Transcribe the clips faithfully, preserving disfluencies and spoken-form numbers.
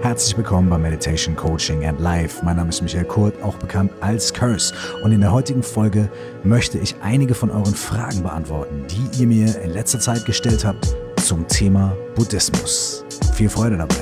Herzlich willkommen bei Meditation, Coaching and Life. Mein Name ist Michael Kurt, auch bekannt als Curse. Und in der heutigen Folge möchte ich einige von euren Fragen beantworten, die ihr mir in letzter Zeit gestellt habt zum Thema Buddhismus. Viel Freude dabei.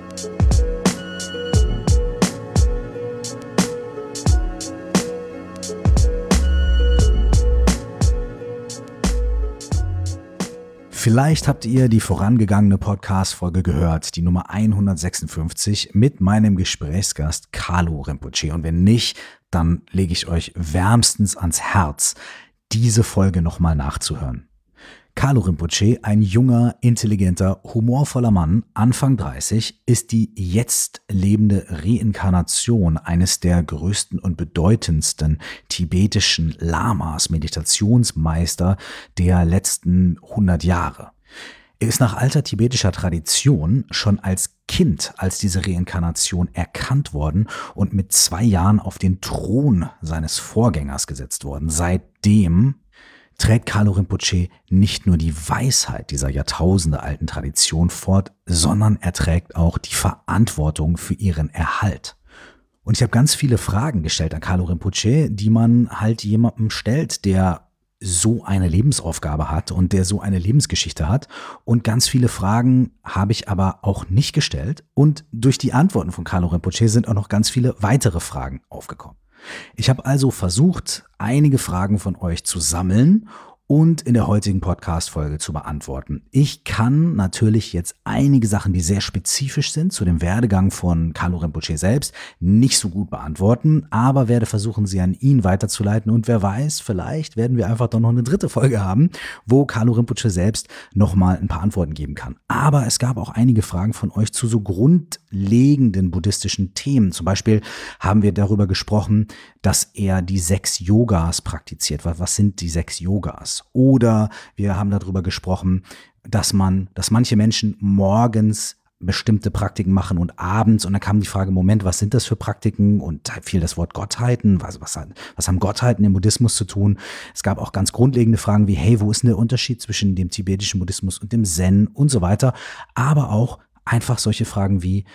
Vielleicht habt ihr die vorangegangene Podcast-Folge gehört, die Nummer hundertsechsundfünfzig mit meinem Gesprächsgast Kalu Rinpoche. Und wenn nicht, dann lege ich euch wärmstens ans Herz, diese Folge nochmal nachzuhören. Kalu Rinpoche, ein junger, intelligenter, humorvoller Mann, Anfang dreißig, ist die jetzt lebende Reinkarnation eines der größten und bedeutendsten tibetischen Lamas, Meditationsmeister der letzten hundert Jahre. Er ist nach alter tibetischer Tradition schon als Kind als diese Reinkarnation erkannt worden und mit zwei Jahren auf den Thron seines Vorgängers gesetzt worden. Seitdem trägt Kalu Rinpoche nicht nur die Weisheit dieser jahrtausendealten Tradition fort, sondern er trägt auch die Verantwortung für ihren Erhalt. Und ich habe ganz viele Fragen gestellt an Kalu Rinpoche, die man halt jemandem stellt, der so eine Lebensaufgabe hat und der so eine Lebensgeschichte hat. Und ganz viele Fragen habe ich aber auch nicht gestellt. Und durch die Antworten von Kalu Rinpoche sind auch noch ganz viele weitere Fragen aufgekommen. Ich habe also versucht, einige Fragen von euch zu sammeln und in der heutigen Podcast-Folge zu beantworten. Ich kann natürlich jetzt einige Sachen, die sehr spezifisch sind zu dem Werdegang von Kalu Rinpoche selbst, nicht so gut beantworten, aber werde versuchen, sie an ihn weiterzuleiten. Und wer weiß, vielleicht werden wir einfach doch noch eine dritte Folge haben, wo Kalu Rinpoche selbst nochmal ein paar Antworten geben kann. Aber es gab auch einige Fragen von euch zu so grundlegenden buddhistischen Themen. Zum Beispiel haben wir darüber gesprochen, dass er die sechs Yogas praktiziert. Was sind die sechs Yogas? Oder wir haben darüber gesprochen, dass man, dass manche Menschen morgens bestimmte Praktiken machen und abends. Und dann kam die Frage, Moment, was sind das für Praktiken? Und da fiel das Wort Gottheiten. Was, was, was haben Gottheiten im Buddhismus zu tun? Es gab auch ganz grundlegende Fragen wie, hey, wo ist denn der Unterschied zwischen dem tibetischen Buddhismus und dem Zen und so weiter? Aber auch einfach solche Fragen wie,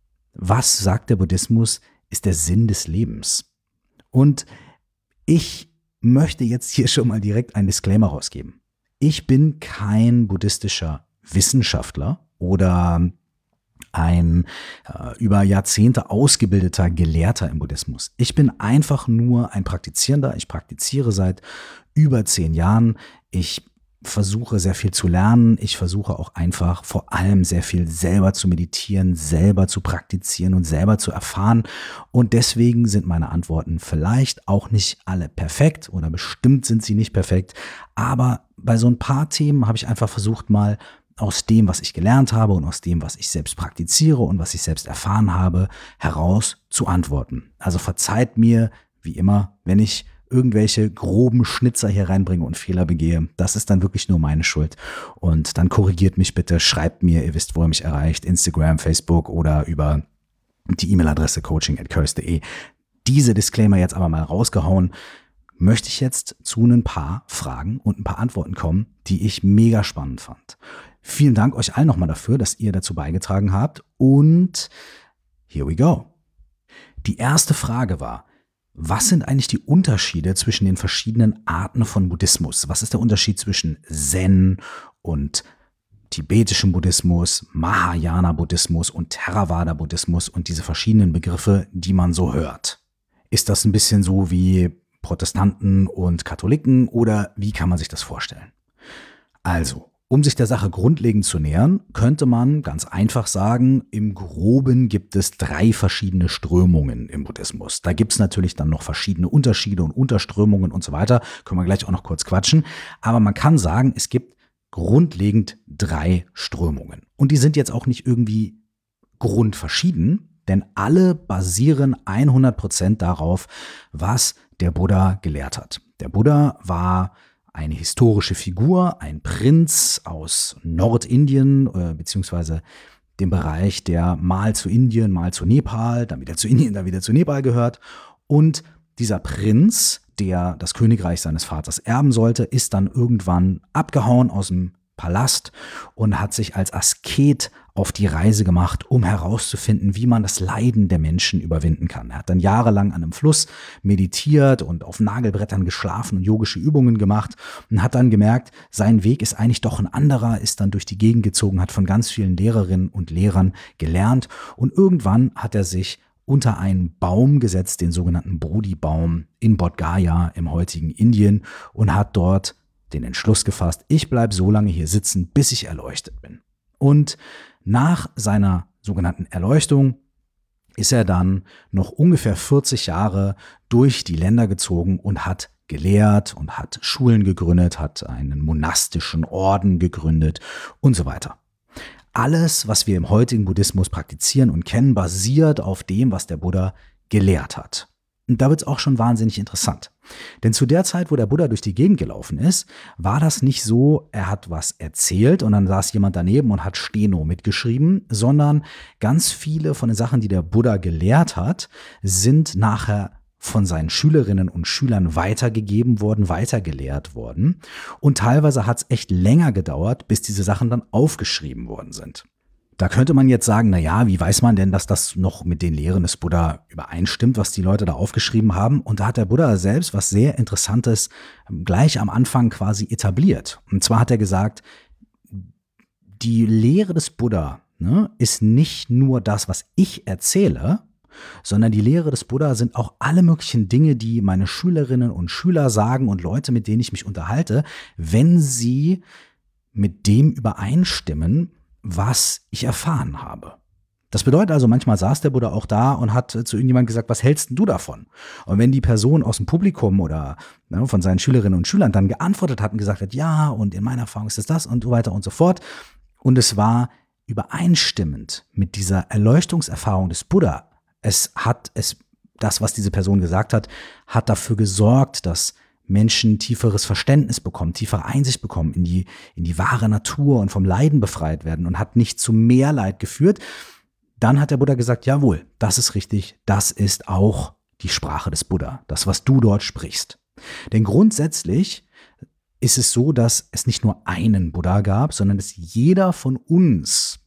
was sagt der Buddhismus, ist der Sinn des Lebens? Und ich möchte jetzt hier schon mal direkt einen Disclaimer rausgeben. Ich bin kein buddhistischer Wissenschaftler oder ein äh, über Jahrzehnte ausgebildeter Gelehrter im Buddhismus. Ich bin einfach nur ein Praktizierender. Ich praktiziere seit über zehn Jahren. Ich versuche sehr viel zu lernen. Ich versuche auch einfach vor allem sehr viel selber zu meditieren, selber zu praktizieren und selber zu erfahren. Und deswegen sind meine Antworten vielleicht auch nicht alle perfekt oder bestimmt sind sie nicht perfekt. Aber bei so ein paar Themen habe ich einfach versucht, mal aus dem, was ich gelernt habe und aus dem, was ich selbst praktiziere und was ich selbst erfahren habe, heraus zu antworten. Also verzeiht mir, wie immer, wenn ich irgendwelche groben Schnitzer hier reinbringe und Fehler begehe. Das ist dann wirklich nur meine Schuld. Und dann korrigiert mich bitte, schreibt mir, ihr wisst, wo ihr mich erreicht, Instagram, Facebook oder über die E-Mail-Adresse coaching at curse punkt de. Diese Disclaimer jetzt aber mal rausgehauen, möchte ich jetzt zu ein paar Fragen und ein paar Antworten kommen, die ich mega spannend fand. Vielen Dank euch allen nochmal dafür, dass ihr dazu beigetragen habt. Und here we go. Die erste Frage war, was sind eigentlich die Unterschiede zwischen den verschiedenen Arten von Buddhismus? Was ist der Unterschied zwischen Zen und tibetischem Buddhismus, Mahayana-Buddhismus und Theravada-Buddhismus und diese verschiedenen Begriffe, die man so hört? Ist das ein bisschen so wie Protestanten und Katholiken oder wie kann man sich das vorstellen? Also, um sich der Sache grundlegend zu nähern, könnte man ganz einfach sagen, im Groben gibt es drei verschiedene Strömungen im Buddhismus. Da gibt es natürlich dann noch verschiedene Unterschiede und Unterströmungen und so weiter. Können wir gleich auch noch kurz quatschen. Aber man kann sagen, es gibt grundlegend drei Strömungen. Und die sind jetzt auch nicht irgendwie grundverschieden, denn alle basieren hundert Prozent darauf, was der Buddha gelehrt hat. Der Buddha war eine historische Figur, ein Prinz aus Nordindien, äh, beziehungsweise dem Bereich, der mal zu Indien, mal zu Nepal, dann wieder zu Indien, dann wieder zu Nepal gehört. Und dieser Prinz, der das Königreich seines Vaters erben sollte, ist dann irgendwann abgehauen aus dem Palast und hat sich als Asket auf die Reise gemacht, um herauszufinden, wie man das Leiden der Menschen überwinden kann. Er hat dann jahrelang an einem Fluss meditiert und auf Nagelbrettern geschlafen und yogische Übungen gemacht und hat dann gemerkt, sein Weg ist eigentlich doch ein anderer, ist dann durch die Gegend gezogen, hat von ganz vielen Lehrerinnen und Lehrern gelernt und irgendwann hat er sich unter einen Baum gesetzt, den sogenannten Bodhi-Baum in Bodh Gaya im heutigen Indien und hat dort den Entschluss gefasst, ich bleibe so lange hier sitzen, bis ich erleuchtet bin. Und nach seiner sogenannten Erleuchtung ist er dann noch ungefähr vierzig Jahre durch die Länder gezogen und hat gelehrt und hat Schulen gegründet, hat einen monastischen Orden gegründet und so weiter. Alles, was wir im heutigen Buddhismus praktizieren und kennen, basiert auf dem, was der Buddha gelehrt hat. Und da wird es auch schon wahnsinnig interessant. Denn zu der Zeit, wo der Buddha durch die Gegend gelaufen ist, war das nicht so, er hat was erzählt und dann saß jemand daneben und hat Steno mitgeschrieben, sondern ganz viele von den Sachen, die der Buddha gelehrt hat, sind nachher von seinen Schülerinnen und Schülern weitergegeben worden, weitergelehrt worden. Und teilweise hat es echt länger gedauert, bis diese Sachen dann aufgeschrieben worden sind. Da könnte man jetzt sagen, na ja, wie weiß man denn, dass das noch mit den Lehren des Buddha übereinstimmt, was die Leute da aufgeschrieben haben? Und da hat der Buddha selbst was sehr Interessantes gleich am Anfang quasi etabliert. Und zwar hat er gesagt, die Lehre des Buddha, ne, ist nicht nur das, was ich erzähle, sondern die Lehre des Buddha sind auch alle möglichen Dinge, die meine Schülerinnen und Schüler sagen und Leute, mit denen ich mich unterhalte, wenn sie mit dem übereinstimmen, was ich erfahren habe. Das bedeutet also, manchmal saß der Buddha auch da und hat zu irgendjemandem gesagt, was hältst denn du davon? Und wenn die Person aus dem Publikum oder ne, von seinen Schülerinnen und Schülern dann geantwortet hat und gesagt hat, ja, und in meiner Erfahrung ist es das und so weiter und so fort, und es war übereinstimmend mit dieser Erleuchtungserfahrung des Buddha, es hat, es, das, was diese Person gesagt hat, hat dafür gesorgt, dass Menschen tieferes Verständnis bekommen, tiefere Einsicht bekommen in die, in die wahre Natur und vom Leiden befreit werden und hat nicht zu mehr Leid geführt, dann hat der Buddha gesagt, jawohl, das ist richtig, das ist auch die Sprache des Buddha, das, was du dort sprichst. Denn grundsätzlich ist es so, dass es nicht nur einen Buddha gab, sondern dass jeder von uns,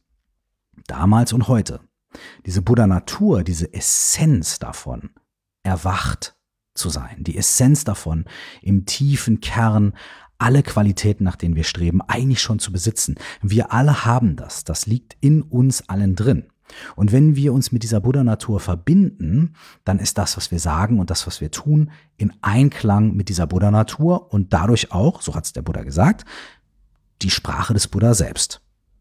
damals und heute, diese Buddha-Natur, diese Essenz davon erwacht zu sein, die Essenz davon, im tiefen Kern alle Qualitäten, nach denen wir streben, eigentlich schon zu besitzen. Wir alle haben das, das liegt in uns allen drin. Und wenn wir uns mit dieser Buddha-Natur verbinden, dann ist das, was wir sagen und das, was wir tun, in Einklang mit dieser Buddha-Natur und dadurch auch, so hat es der Buddha gesagt, die Sprache des Buddha selbst.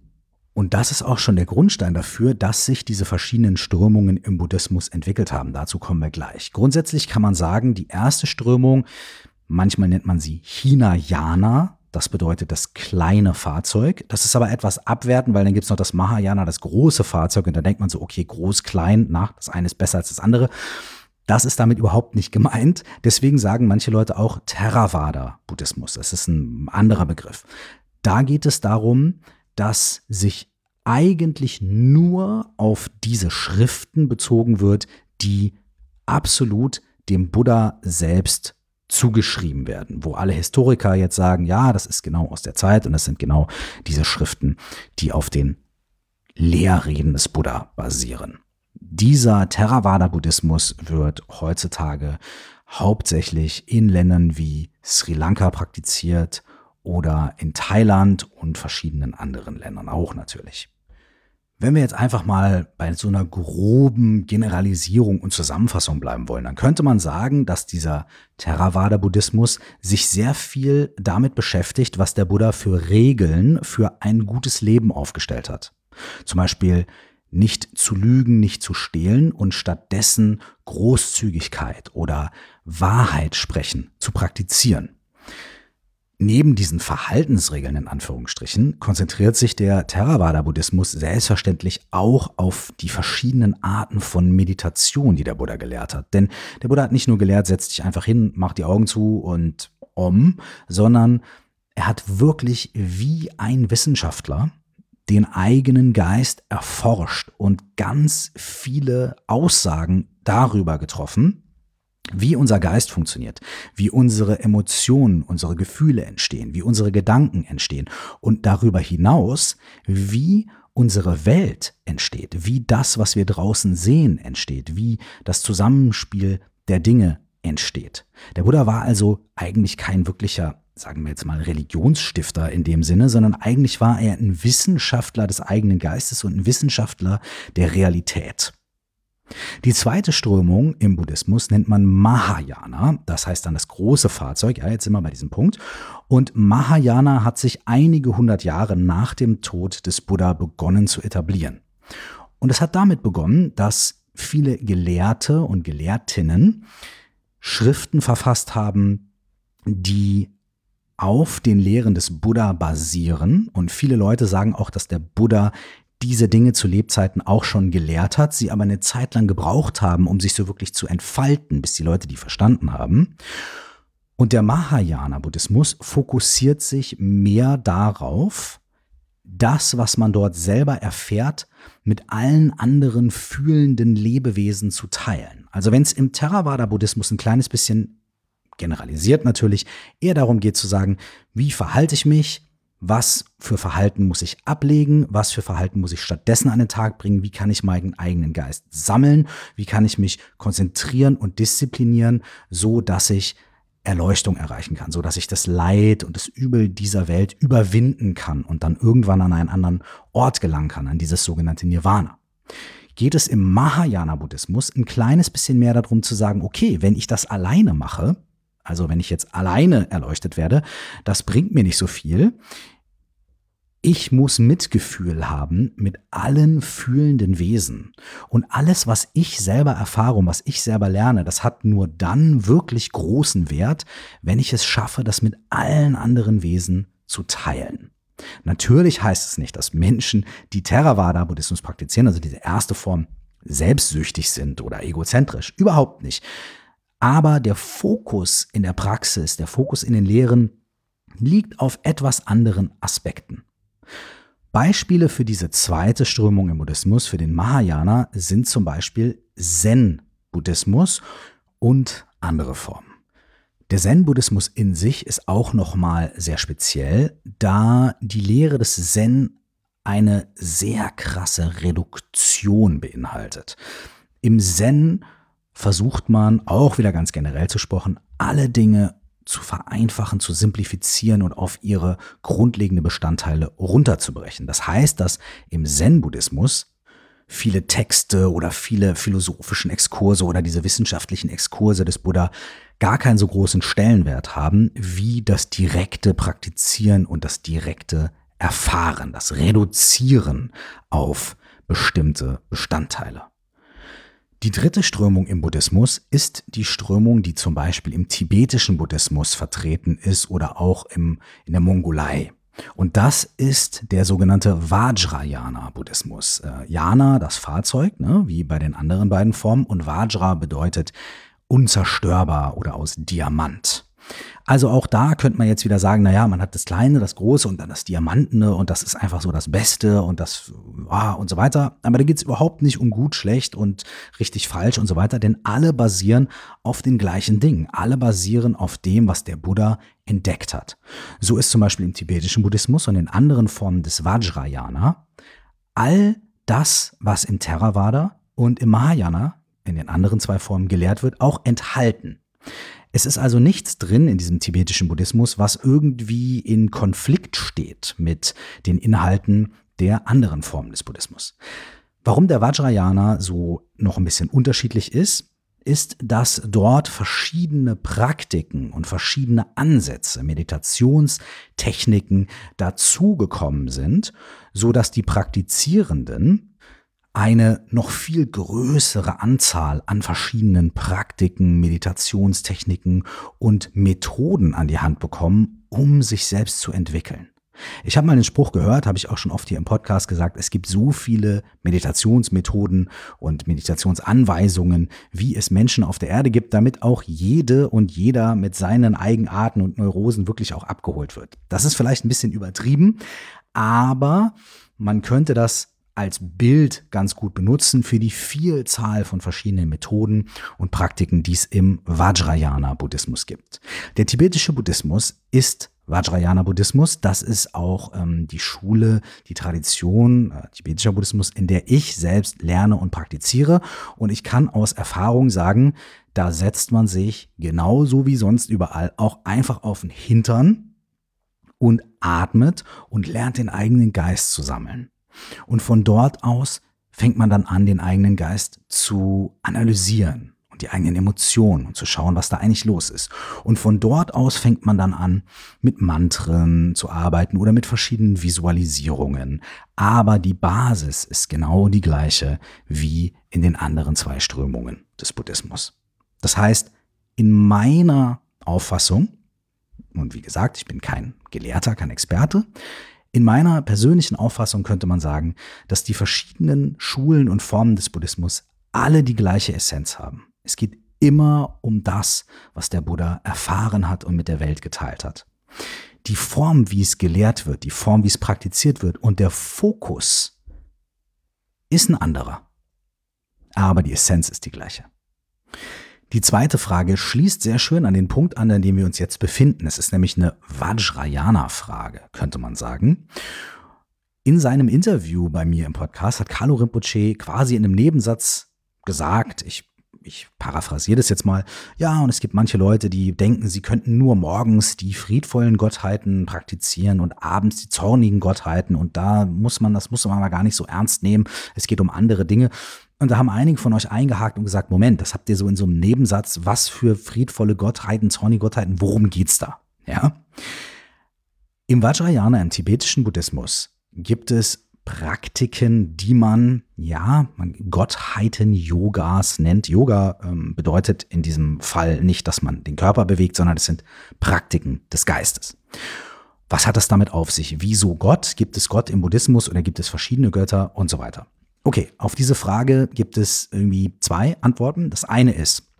Und das ist auch schon der Grundstein dafür, dass sich diese verschiedenen Strömungen im Buddhismus entwickelt haben. Dazu kommen wir gleich. Grundsätzlich kann man sagen, die erste Strömung, manchmal nennt man sie Hinayana, das bedeutet das kleine Fahrzeug. Das ist aber etwas abwertend, weil dann gibt es noch das Mahayana, das große Fahrzeug. Und da denkt man so, okay, groß, klein, na, das eine ist besser als das andere. Das ist damit überhaupt nicht gemeint. Deswegen sagen manche Leute auch Theravada-Buddhismus. Das ist ein anderer Begriff. Da geht es darum, dass sich eigentlich nur auf diese Schriften bezogen wird, die absolut dem Buddha selbst zugeschrieben werden, wo alle Historiker jetzt sagen, ja, das ist genau aus der Zeit und das sind genau diese Schriften, die auf den Lehrreden des Buddha basieren. Dieser Theravada-Buddhismus wird heutzutage hauptsächlich in Ländern wie Sri Lanka praktiziert oder in Thailand und verschiedenen anderen Ländern auch natürlich. Wenn wir jetzt einfach mal bei so einer groben Generalisierung und Zusammenfassung bleiben wollen, dann könnte man sagen, dass dieser Theravada-Buddhismus sich sehr viel damit beschäftigt, was der Buddha für Regeln für ein gutes Leben aufgestellt hat. Zum Beispiel nicht zu lügen, nicht zu stehlen und stattdessen Großzügigkeit oder Wahrheit sprechen zu praktizieren. Neben diesen Verhaltensregeln in Anführungsstrichen konzentriert sich der Theravada-Buddhismus selbstverständlich auch auf die verschiedenen Arten von Meditation, die der Buddha gelehrt hat. Denn der Buddha hat nicht nur gelehrt, setz dich einfach hin, mach die Augen zu und om, sondern er hat wirklich wie ein Wissenschaftler den eigenen Geist erforscht und ganz viele Aussagen darüber getroffen, wie unser Geist funktioniert, wie unsere Emotionen, unsere Gefühle entstehen, wie unsere Gedanken entstehen und darüber hinaus, wie unsere Welt entsteht, wie das, was wir draußen sehen, entsteht, wie das Zusammenspiel der Dinge entsteht. Der Buddha war also eigentlich kein wirklicher, sagen wir jetzt mal, Religionsstifter in dem Sinne, sondern eigentlich war er ein Wissenschaftler des eigenen Geistes und ein Wissenschaftler der Realität. Die zweite Strömung im Buddhismus nennt man Mahayana, das heißt dann das große Fahrzeug, ja, jetzt sind wir bei diesem Punkt. Und Mahayana hat sich einige hundert Jahre nach dem Tod des Buddha begonnen zu etablieren. Und es hat damit begonnen, dass viele Gelehrte und Gelehrtinnen Schriften verfasst haben, die auf den Lehren des Buddha basieren. Und viele Leute sagen auch, dass der Buddha diese Dinge zu Lebzeiten auch schon gelehrt hat, sie aber eine Zeit lang gebraucht haben, um sich so wirklich zu entfalten, bis die Leute die verstanden haben. Und der Mahayana-Buddhismus fokussiert sich mehr darauf, das, was man dort selber erfährt, mit allen anderen fühlenden Lebewesen zu teilen. Also wenn es im Theravada-Buddhismus ein kleines bisschen generalisiert natürlich, eher darum geht zu sagen, wie verhalte ich mich, was für Verhalten muss ich ablegen, was für Verhalten muss ich stattdessen an den Tag bringen, wie kann ich meinen eigenen Geist sammeln, wie kann ich mich konzentrieren und disziplinieren, so dass ich Erleuchtung erreichen kann, so dass ich das Leid und das Übel dieser Welt überwinden kann und dann irgendwann an einen anderen Ort gelangen kann, an dieses sogenannte Nirvana. Geht es im Mahayana-Buddhismus ein kleines bisschen mehr darum zu sagen, okay, wenn ich das alleine mache, also wenn ich jetzt alleine erleuchtet werde, das bringt mir nicht so viel. Ich muss Mitgefühl haben mit allen fühlenden Wesen. Und alles, was ich selber erfahre und was ich selber lerne, das hat nur dann wirklich großen Wert, wenn ich es schaffe, das mit allen anderen Wesen zu teilen. Natürlich heißt es nicht, dass Menschen, die Theravada-Buddhismus praktizieren, also diese erste Form, selbstsüchtig sind oder egozentrisch. Überhaupt nicht. Aber der Fokus in der Praxis, der Fokus in den Lehren liegt auf etwas anderen Aspekten. Beispiele für diese zweite Strömung im Buddhismus, für den Mahayana, sind zum Beispiel Zen-Buddhismus und andere Formen. Der Zen-Buddhismus in sich ist auch nochmal sehr speziell, da die Lehre des Zen eine sehr krasse Reduktion beinhaltet. Im Zen versucht man, auch wieder ganz generell zu sprechen, alle Dinge zu vereinfachen, zu simplifizieren und auf ihre grundlegenden Bestandteile runterzubrechen. Das heißt, dass im Zen-Buddhismus viele Texte oder viele philosophischen Exkurse oder diese wissenschaftlichen Exkurse des Buddha gar keinen so großen Stellenwert haben, wie das direkte Praktizieren und das direkte Erfahren, das Reduzieren auf bestimmte Bestandteile. Die dritte Strömung im Buddhismus ist die Strömung, die zum Beispiel im tibetischen Buddhismus vertreten ist oder auch im, in der Mongolei. Und das ist der sogenannte Vajrayana-Buddhismus. Äh, Yana, das Fahrzeug, ne, wie bei den anderen beiden Formen, und Vajra bedeutet unzerstörbar oder aus Diamant. Also auch da könnte man jetzt wieder sagen, naja, man hat das Kleine, das Große und dann das Diamantene und das ist einfach so das Beste und das ah, und so weiter. Aber da geht es überhaupt nicht um gut, schlecht und richtig, falsch und so weiter, denn alle basieren auf den gleichen Dingen. Alle basieren auf dem, was der Buddha entdeckt hat. So ist zum Beispiel im tibetischen Buddhismus und in anderen Formen des Vajrayana all das, was im Theravada und im Mahayana, in den anderen zwei Formen gelehrt wird, auch enthalten. Es ist also nichts drin in diesem tibetischen Buddhismus, was irgendwie in Konflikt steht mit den Inhalten der anderen Formen des Buddhismus. Warum der Vajrayana so noch ein bisschen unterschiedlich ist, ist, dass dort verschiedene Praktiken und verschiedene Ansätze, Meditationstechniken dazugekommen sind, so dass die Praktizierenden eine noch viel größere Anzahl an verschiedenen Praktiken, Meditationstechniken und Methoden an die Hand bekommen, um sich selbst zu entwickeln. Ich habe mal den Spruch gehört, habe ich auch schon oft hier im Podcast gesagt, es gibt so viele Meditationsmethoden und Meditationsanweisungen, wie es Menschen auf der Erde gibt, damit auch jede und jeder mit seinen Eigenarten und Neurosen wirklich auch abgeholt wird. Das ist vielleicht ein bisschen übertrieben, aber man könnte das als Bild ganz gut benutzen für die Vielzahl von verschiedenen Methoden und Praktiken, die es im Vajrayana-Buddhismus gibt. Der tibetische Buddhismus ist Vajrayana Buddhismus. Das ist auch ähm, die Schule, die Tradition, äh, tibetischer Buddhismus, in der ich selbst lerne und praktiziere. Und ich kann aus Erfahrung sagen, da setzt man sich genauso wie sonst überall auch einfach auf den Hintern und atmet und lernt den eigenen Geist zu sammeln. Und von dort aus fängt man dann an, den eigenen Geist zu analysieren und die eigenen Emotionen und zu schauen, was da eigentlich los ist. Und von dort aus fängt man dann an, mit Mantren zu arbeiten oder mit verschiedenen Visualisierungen. Aber die Basis ist genau die gleiche wie in den anderen zwei Strömungen des Buddhismus. Das heißt, in meiner Auffassung, und wie gesagt, ich bin kein Gelehrter, kein Experte, in meiner persönlichen Auffassung könnte man sagen, dass die verschiedenen Schulen und Formen des Buddhismus alle die gleiche Essenz haben. Es geht immer um das, was der Buddha erfahren hat und mit der Welt geteilt hat. Die Form, wie es gelehrt wird, die Form, wie es praktiziert wird und der Fokus ist ein anderer. Aber die Essenz ist die gleiche. Die zweite Frage schließt sehr schön an den Punkt an, an dem wir uns jetzt befinden. Es ist nämlich eine Vajrayana-Frage, könnte man sagen. In seinem Interview bei mir im Podcast hat Kalu Rinpoche quasi in einem Nebensatz gesagt, ich, ich paraphrasiere das jetzt mal, ja, und es gibt manche Leute, die denken, sie könnten nur morgens die friedvollen Gottheiten praktizieren und abends die zornigen Gottheiten und da muss man, das muss man mal gar nicht so ernst nehmen. Es geht um andere Dinge. Und da haben einige von euch eingehakt und gesagt, Moment, das habt ihr so in so einem Nebensatz, was für friedvolle Gottheiten, zornige Gottheiten, worum geht's da? Ja? Im Vajrayana, im tibetischen Buddhismus, gibt es Praktiken, die man, ja, man Gottheiten-Yogas nennt. Yoga ähm, bedeutet in diesem Fall nicht, dass man den Körper bewegt, sondern es sind Praktiken des Geistes. Was hat das damit auf sich? Wieso Gott? Gibt es Gott im Buddhismus oder gibt es verschiedene Götter und so weiter? Okay, auf diese Frage gibt es irgendwie zwei Antworten. Das eine ist,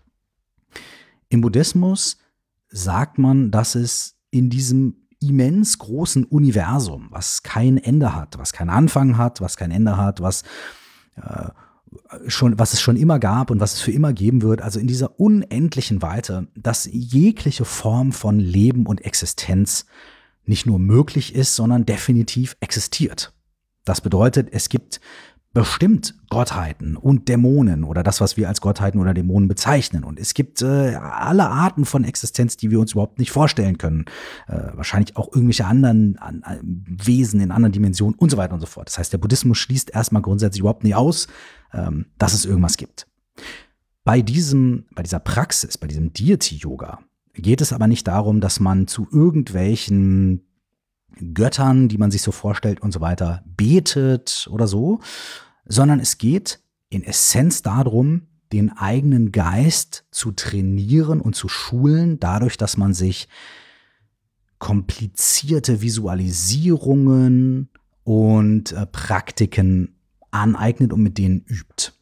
im Buddhismus sagt man, dass es in diesem immens großen Universum, was kein Ende hat, was keinen Anfang hat, was kein Ende hat, was äh, schon, was es schon immer gab und was es für immer geben wird, also in dieser unendlichen Weite, dass jegliche Form von Leben und Existenz nicht nur möglich ist, sondern definitiv existiert. Das bedeutet, es gibt bestimmt Gottheiten und Dämonen oder das, was wir als Gottheiten oder Dämonen bezeichnen. Und es gibt äh, alle Arten von Existenz, die wir uns überhaupt nicht vorstellen können. Äh, wahrscheinlich auch irgendwelche anderen an, an Wesen in anderen Dimensionen und so weiter und so fort. Das heißt, der Buddhismus schließt erstmal grundsätzlich überhaupt nicht aus, ähm, dass es irgendwas gibt. Bei diesem, bei dieser Praxis, bei diesem Deity-Yoga geht es aber nicht darum, dass man zu irgendwelchen Göttern, die man sich so vorstellt und so weiter, betet oder so, sondern es geht in Essenz darum, den eigenen Geist zu trainieren und zu schulen, dadurch, dass man sich komplizierte Visualisierungen und äh, Praktiken aneignet und mit denen übt.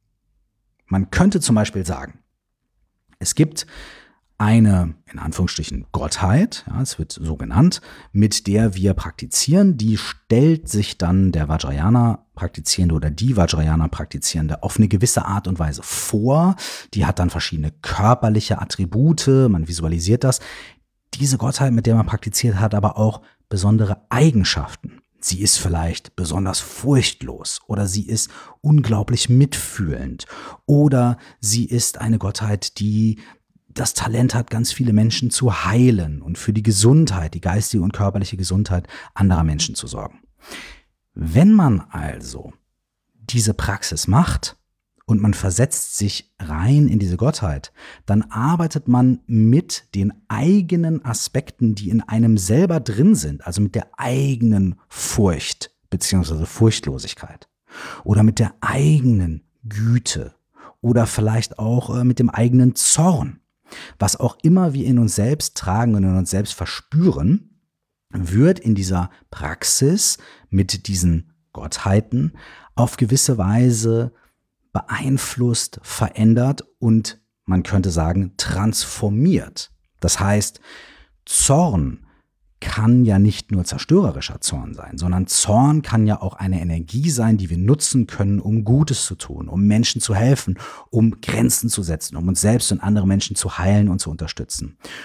Man könnte zum Beispiel sagen, es gibt eine, in Anführungsstrichen, Gottheit, ja, es wird so genannt, mit der wir praktizieren, die stellt sich dann der Vajrayana-Praktizierende oder die Vajrayana-Praktizierende auf eine gewisse Art und Weise vor. Die hat dann verschiedene körperliche Attribute, man visualisiert das. Diese Gottheit, mit der man praktiziert, hat aber auch besondere Eigenschaften. Sie ist vielleicht besonders furchtlos oder sie ist unglaublich mitfühlend oder sie ist eine Gottheit, die das Talent hat, ganz viele Menschen zu heilen und für die Gesundheit, die geistige und körperliche Gesundheit anderer Menschen zu sorgen. Wenn man also diese Praxis macht und man versetzt sich rein in diese Gottheit, dann arbeitet man mit den eigenen Aspekten, die in einem selber drin sind, also mit der eigenen Furcht bzw. Furchtlosigkeit oder mit der eigenen Güte oder vielleicht auch äh, mit dem eigenen Zorn. Was auch immer wir in uns selbst tragen und in uns selbst verspüren, wird in dieser Praxis mit diesen Gottheiten auf gewisse Weise beeinflusst, verändert und man könnte sagen transformiert. Das heißt, Zorn kann ja nicht nur zerstörerischer Zorn sein, sondern Zorn kann ja auch eine Energie sein, die wir nutzen können, um Gutes zu tun, um Menschen zu helfen, um Grenzen zu setzen, um uns selbst und andere Menschen zu heilen und zu unterstützen.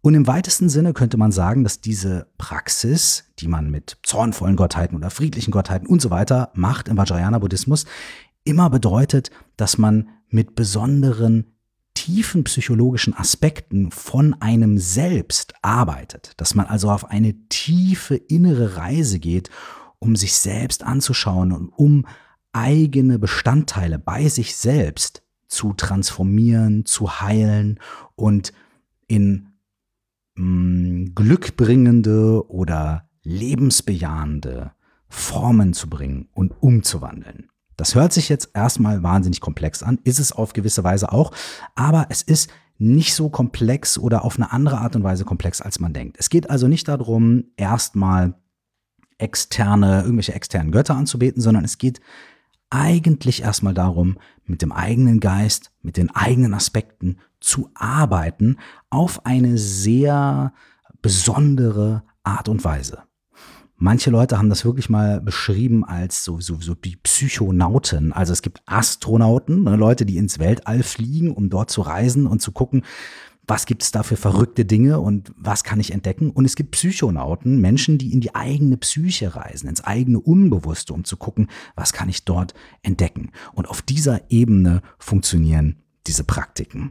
Und im weitesten Sinne könnte man sagen, dass diese Praxis, die man mit zornvollen Gottheiten oder friedlichen Gottheiten und so weiter macht im Vajrayana-Buddhismus, immer bedeutet, dass man mit besonderen tiefen psychologischen Aspekten von einem selbst arbeitet, dass man also auf eine tiefe innere Reise geht, um sich selbst anzuschauen und um eigene Bestandteile bei sich selbst zu transformieren, zu heilen und in mh, glückbringende oder lebensbejahende Formen zu bringen und umzuwandeln. Das hört sich jetzt erstmal wahnsinnig komplex an, ist es auf gewisse Weise auch, aber es ist nicht so komplex oder auf eine andere Art und Weise komplex, als man denkt. Es geht also nicht darum, erstmal externe, irgendwelche externen Götter anzubeten, sondern es geht eigentlich erstmal darum, mit dem eigenen Geist, mit den eigenen Aspekten zu arbeiten auf eine sehr besondere Art und Weise. Manche Leute haben das wirklich mal beschrieben als so, so, so die Psychonauten. Also es gibt Astronauten, ne, Leute, die ins Weltall fliegen, um dort zu reisen und zu gucken, was gibt es da für verrückte Dinge und was kann ich entdecken. Und es gibt Psychonauten, Menschen, die in die eigene Psyche reisen, ins eigene Unbewusste, um zu gucken, was kann ich dort entdecken. Und auf dieser Ebene funktionieren diese Praktiken.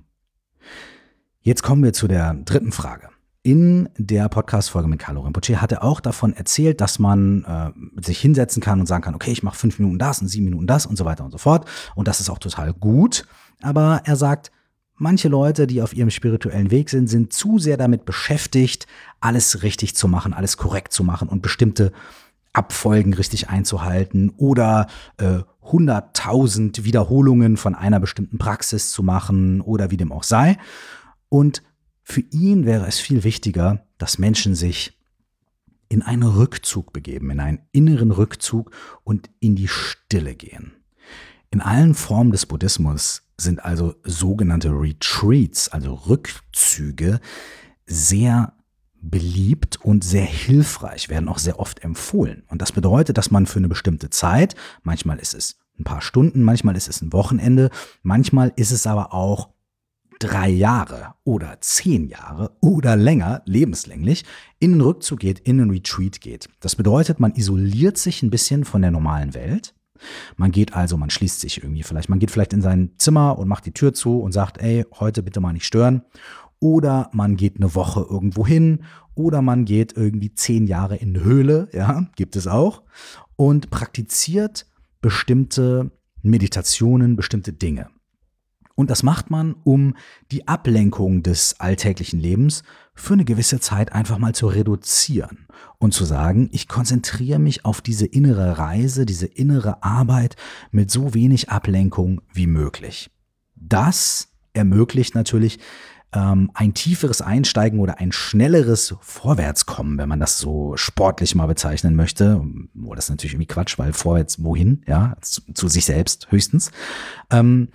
Jetzt kommen wir zu der dritten Frage. In der Podcast-Folge mit Kalu Rinpoche hat er auch davon erzählt, dass man äh, sich hinsetzen kann und sagen kann, okay, ich mache fünf Minuten das und sieben Minuten das und so weiter und so fort. Und das ist auch total gut. Aber er sagt, manche Leute, die auf ihrem spirituellen Weg sind, sind zu sehr damit beschäftigt, alles richtig zu machen, alles korrekt zu machen und bestimmte Abfolgen richtig einzuhalten oder äh, hunderttausend Wiederholungen von einer bestimmten Praxis zu machen oder wie dem auch sei. Und für ihn wäre es viel wichtiger, dass Menschen sich in einen Rückzug begeben, in einen inneren Rückzug und in die Stille gehen. In allen Formen des Buddhismus sind also sogenannte Retreats, also Rückzüge, sehr beliebt und sehr hilfreich, werden auch sehr oft empfohlen. Und das bedeutet, dass man für eine bestimmte Zeit, manchmal ist es ein paar Stunden, manchmal ist es ein Wochenende, manchmal ist es aber auch drei Jahre oder zehn Jahre oder länger, lebenslänglich, in den Rückzug geht, in den Retreat geht. Das bedeutet, man isoliert sich ein bisschen von der normalen Welt. Man geht also, man schließt sich irgendwie vielleicht, man geht vielleicht in sein Zimmer und macht die Tür zu und sagt, ey, heute bitte mal nicht stören. Oder man geht eine Woche irgendwo hin oder man geht irgendwie zehn Jahre in eine Höhle, ja, gibt es auch, und praktiziert bestimmte Meditationen, bestimmte Dinge. Und das macht man, um die Ablenkung des alltäglichen Lebens für eine gewisse Zeit einfach mal zu reduzieren und zu sagen, ich konzentriere mich auf diese innere Reise, diese innere Arbeit mit so wenig Ablenkung wie möglich. Das ermöglicht natürlich ähm, ein tieferes Einsteigen oder ein schnelleres Vorwärtskommen, wenn man das so sportlich mal bezeichnen möchte. Oh, das ist natürlich irgendwie Quatsch, weil vorwärts wohin? Ja, zu, zu sich selbst höchstens. Ähm,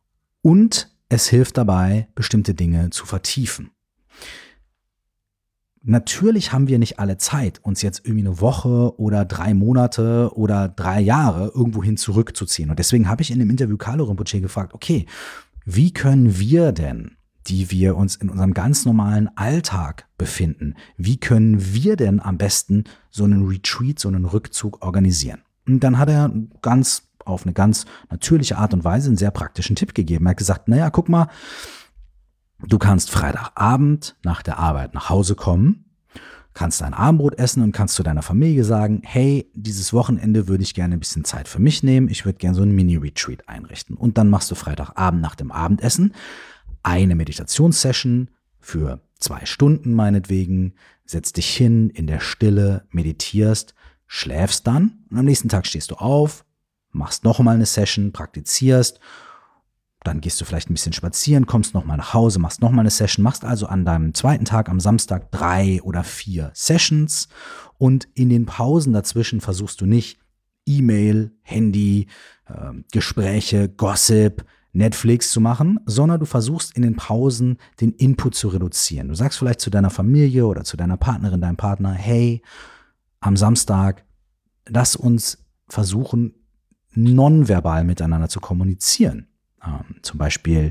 Und es hilft dabei, bestimmte Dinge zu vertiefen. Natürlich haben wir nicht alle Zeit, uns jetzt irgendwie eine Woche oder drei Monate oder drei Jahre irgendwohin zurückzuziehen. Und deswegen habe ich in dem Interview Kalu Rinpoche gefragt, okay, wie können wir denn, die wir uns in unserem ganz normalen Alltag befinden, wie können wir denn am besten so einen Retreat, so einen Rückzug organisieren? Und dann hat er ganz auf eine ganz natürliche Art und Weise einen sehr praktischen Tipp gegeben. Er hat gesagt, naja, guck mal, du kannst Freitagabend nach der Arbeit nach Hause kommen, kannst dein Abendbrot essen und kannst zu deiner Familie sagen, hey, dieses Wochenende würde ich gerne ein bisschen Zeit für mich nehmen, ich würde gerne so einen Mini-Retreat einrichten. Und dann machst du Freitagabend nach dem Abendessen eine Meditationssession für zwei Stunden meinetwegen, setzt dich hin in der Stille, meditierst, schläfst dann und am nächsten Tag stehst du auf, machst noch mal eine Session, praktizierst, dann gehst du vielleicht ein bisschen spazieren, kommst noch mal nach Hause, machst noch mal eine Session, machst also an deinem zweiten Tag am Samstag drei oder vier Sessions und in den Pausen dazwischen versuchst du nicht E-Mail, Handy, äh, Gespräche, Gossip, Netflix zu machen, sondern du versuchst in den Pausen den Input zu reduzieren. Du sagst vielleicht zu deiner Familie oder zu deiner Partnerin, deinem Partner, hey, am Samstag, lass uns versuchen, nonverbal miteinander zu kommunizieren. Ähm, zum Beispiel,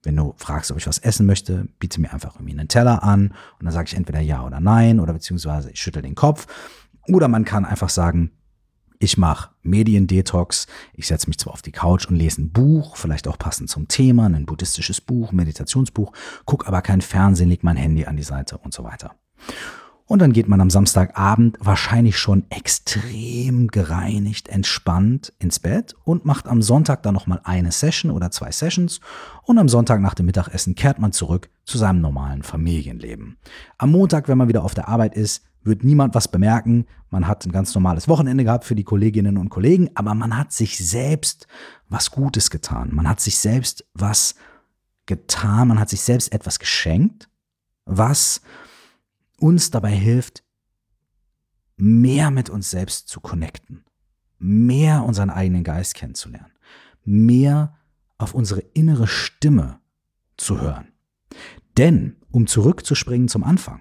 Wenn du fragst, ob ich was essen möchte, biete mir einfach irgendwie einen Teller an und dann sage ich entweder ja oder nein oder beziehungsweise ich schüttel den Kopf. Oder man kann einfach sagen, ich mache Mediendetox, ich setze mich zwar auf die Couch und lese ein Buch, vielleicht auch passend zum Thema, ein buddhistisches Buch, Meditationsbuch, gucke aber kein Fernsehen, leg mein Handy an die Seite und so weiter. Und dann geht man am Samstagabend wahrscheinlich schon extrem gereinigt, entspannt ins Bett und macht am Sonntag dann nochmal eine Session oder zwei Sessions und am Sonntag nach dem Mittagessen kehrt man zurück zu seinem normalen Familienleben. Am Montag, wenn man wieder auf der Arbeit ist, wird niemand was bemerken. Man hat ein ganz normales Wochenende gehabt für die Kolleginnen und Kollegen, aber man hat sich selbst was Gutes getan. Man hat sich selbst was getan, man hat sich selbst etwas geschenkt, was uns dabei hilft, mehr mit uns selbst zu connecten, mehr unseren eigenen Geist kennenzulernen, mehr auf unsere innere Stimme zu hören. Denn, um zurückzuspringen zum Anfang,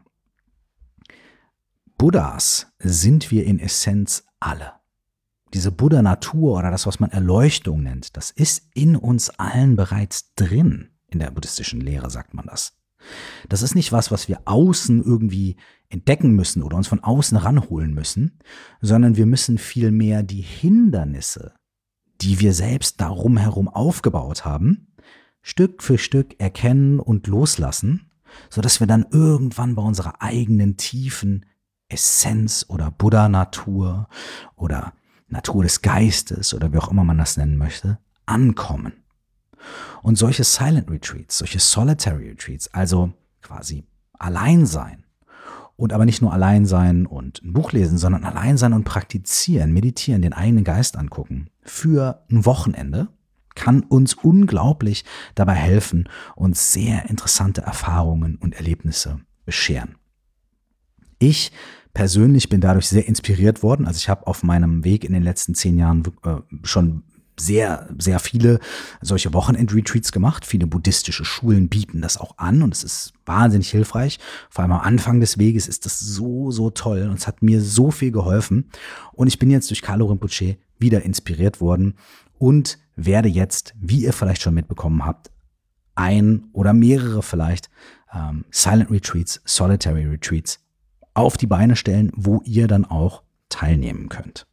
Buddhas sind wir in Essenz alle. Diese Buddha-Natur oder das, was man Erleuchtung nennt, das ist in uns allen bereits drin. In der buddhistischen Lehre sagt man das. Das ist nicht was, was wir außen irgendwie entdecken müssen oder uns von außen ranholen müssen, sondern wir müssen vielmehr die Hindernisse, die wir selbst darum herum aufgebaut haben, Stück für Stück erkennen und loslassen, sodass wir dann irgendwann bei unserer eigenen tiefen Essenz oder Buddha-Natur oder Natur des Geistes oder wie auch immer man das nennen möchte, ankommen. Und solche Silent Retreats, solche Solitary Retreats, also quasi allein sein und aber nicht nur allein sein und ein Buch lesen, sondern allein sein und praktizieren, meditieren, den eigenen Geist angucken für ein Wochenende, kann uns unglaublich dabei helfen, uns sehr interessante Erfahrungen und Erlebnisse bescheren. Ich persönlich bin dadurch sehr inspiriert worden. Also ich habe auf meinem Weg in den letzten zehn Jahren äh, schon sehr, sehr viele solche Wochenend-Retreats gemacht. Viele buddhistische Schulen bieten das auch an und es ist wahnsinnig hilfreich. Vor allem am Anfang des Weges ist das so, so toll und es hat mir so viel geholfen. Und ich bin jetzt durch Kalu Rinpoche wieder inspiriert worden und werde jetzt, wie ihr vielleicht schon mitbekommen habt, ein oder mehrere vielleicht ähm, Silent Retreats, Solitary Retreats auf die Beine stellen, wo ihr dann auch teilnehmen könnt.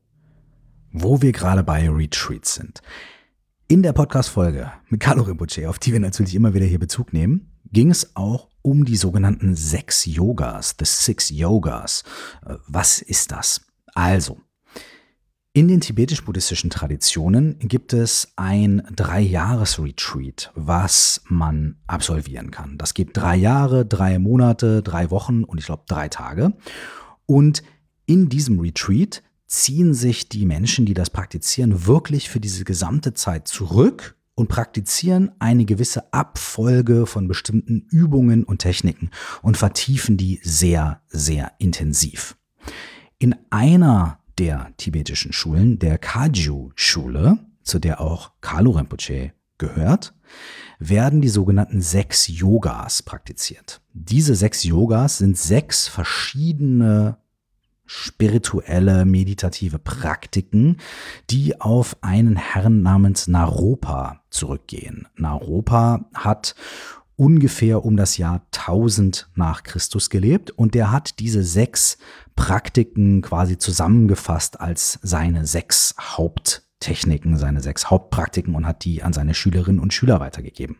Wo wir gerade bei Retreats sind. In der Podcast-Folge mit Kalu Rinpoche, auf die wir natürlich immer wieder hier Bezug nehmen, ging es auch um die sogenannten sechs Yogas, the six Yogas. Was ist das? Also, in den tibetisch-buddhistischen Traditionen gibt es ein Drei-Jahres-Retreat, was man absolvieren kann. Das geht drei Jahre, drei Monate, drei Wochen und ich glaube drei Tage. Und in diesem Retreat ziehen sich die Menschen, die das praktizieren, wirklich für diese gesamte Zeit zurück und praktizieren eine gewisse Abfolge von bestimmten Übungen und Techniken und vertiefen die sehr, sehr intensiv. In einer der tibetischen Schulen, der Kagyu-Schule, zu der auch Kalu Rinpoche gehört, werden die sogenannten sechs Yogas praktiziert. Diese sechs Yogas sind sechs verschiedene spirituelle, meditative Praktiken, die auf einen Herrn namens Naropa zurückgehen. Naropa hat ungefähr um das Jahr tausend nach Christus gelebt und der hat diese sechs Praktiken quasi zusammengefasst als seine sechs Haupttechniken, seine sechs Hauptpraktiken und hat die an seine Schülerinnen und Schüler weitergegeben.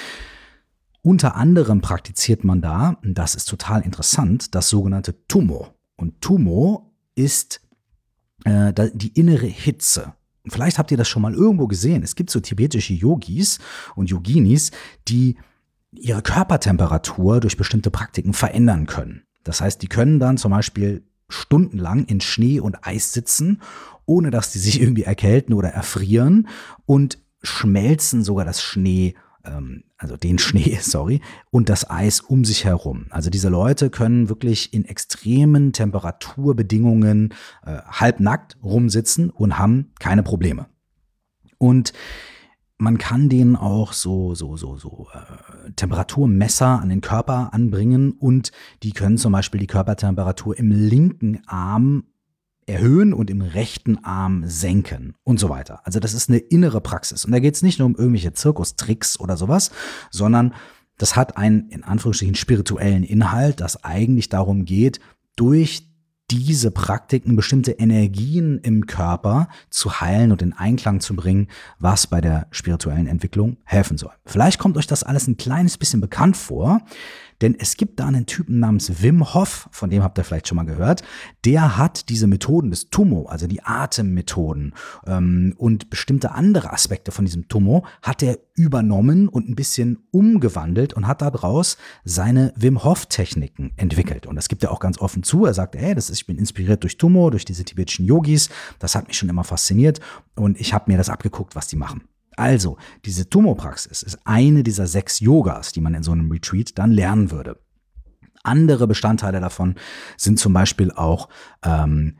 Unter anderem praktiziert man da, und das ist total interessant, das sogenannte Tummo. Und Tummo ist äh, die innere Hitze. Vielleicht habt ihr das schon mal irgendwo gesehen. Es gibt so tibetische Yogis und Yoginis, die ihre Körpertemperatur durch bestimmte Praktiken verändern können. Das heißt, die können dann zum Beispiel stundenlang in Schnee und Eis sitzen, ohne dass die sich irgendwie erkälten oder erfrieren und schmelzen sogar das Schnee, ähm, also den Schnee, sorry, und das Eis um sich herum. Also diese Leute können wirklich in extremen Temperaturbedingungen äh, halbnackt rumsitzen und haben keine Probleme. Und man kann denen auch so, so, so, so äh, Temperaturmesser an den Körper anbringen und die können zum Beispiel die Körpertemperatur im linken Arm erhöhen und im rechten Arm senken und so weiter. Also das ist eine innere Praxis. Und da geht es nicht nur um irgendwelche Zirkustricks oder sowas, sondern das hat einen, in Anführungsstrichen, spirituellen Inhalt, das eigentlich darum geht, durch diese Praktiken bestimmte Energien im Körper zu heilen und in Einklang zu bringen, was bei der spirituellen Entwicklung helfen soll. Vielleicht kommt euch das alles ein kleines bisschen bekannt vor, denn es gibt da einen Typen namens Wim Hof, von dem habt ihr vielleicht schon mal gehört, der hat diese Methoden des Tummo, also die Atemmethoden ähm, und bestimmte andere Aspekte von diesem Tummo, hat er übernommen und ein bisschen umgewandelt und hat daraus seine Wim Hof Techniken entwickelt. Und das gibt er auch ganz offen zu. Er sagt, hey, das ist, ich bin inspiriert durch Tummo, durch diese tibetischen Yogis, das hat mich schon immer fasziniert und ich habe mir das abgeguckt, was die machen. Also, diese Tummo-Praxis ist eine dieser sechs Yogas, die man in so einem Retreat dann lernen würde. Andere Bestandteile davon sind zum Beispiel auch ähm,